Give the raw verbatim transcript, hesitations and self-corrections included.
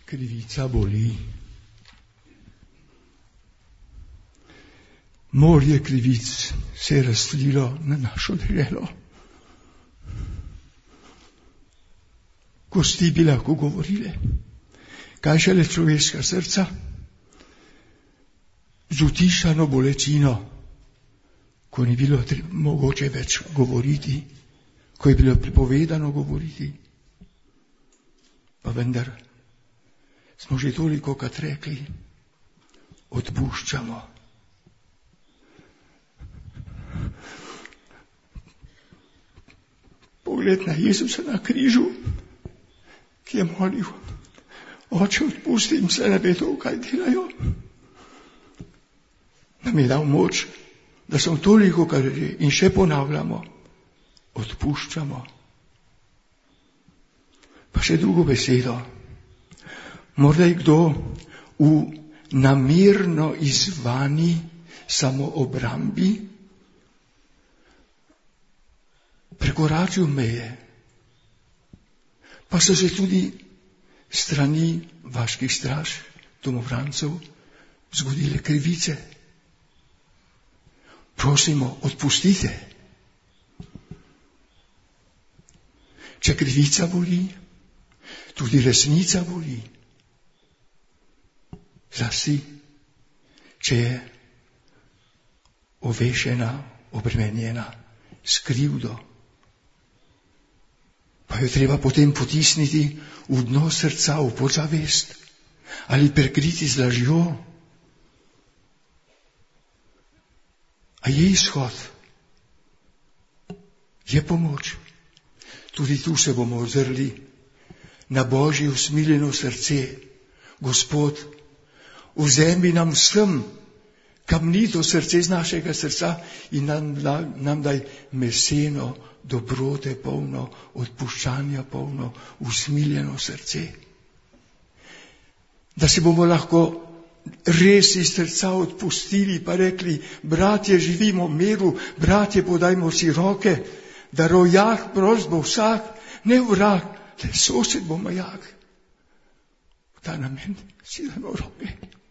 Krivica boli. Morje krivic se je razlilo na našo deželo. Kosti bi lahko govorile, kaj šele človeška srca, z utišano bolečino, ko ni bilo treba, mogoče več govoriti, ko je bilo prepovedano govoriti. Pa vendar smo že toliko krat rekli, odpuščamo. Pogled na Jezusa na križu, ki je molil, Oče, odpusti jim, se ne vedo, kaj delajo. Nam je dal moč, da smo toliko kar že in še ponavljamo, odpuščamo. Pa še drugo besedo. Morda je kdo v namerno izzvani samoobrambi prekoračil meje. Pa so se tudi strani vaških straž, domobrancev, zgodile krivice. Prosimo, odpustite. Če krivica boli, tudi resnica boli. Zlasti, če je ovešena, obremenjena s krivdo. Pa jo treba potem potisniti v dno srca, v podzavest ali prekriti z lažjo. A je izhod, je pomoč. Tudi tu se bomo ozrli na Božje usmiljeno srce. Gospod, vzemi nam vsem kamnito srce z našega srca in nam, nam daj meseno, dobrote polno, odpuščanja polno, usmiljeno srce. Da se bomo lahko res iz srca odpustili, pa rekli, bratje, živimo v miru, bratje, podajmo si roke, da rojak prost bo vsak, ne vrag, le sosed bo majak. V ta namen si dajmo roke.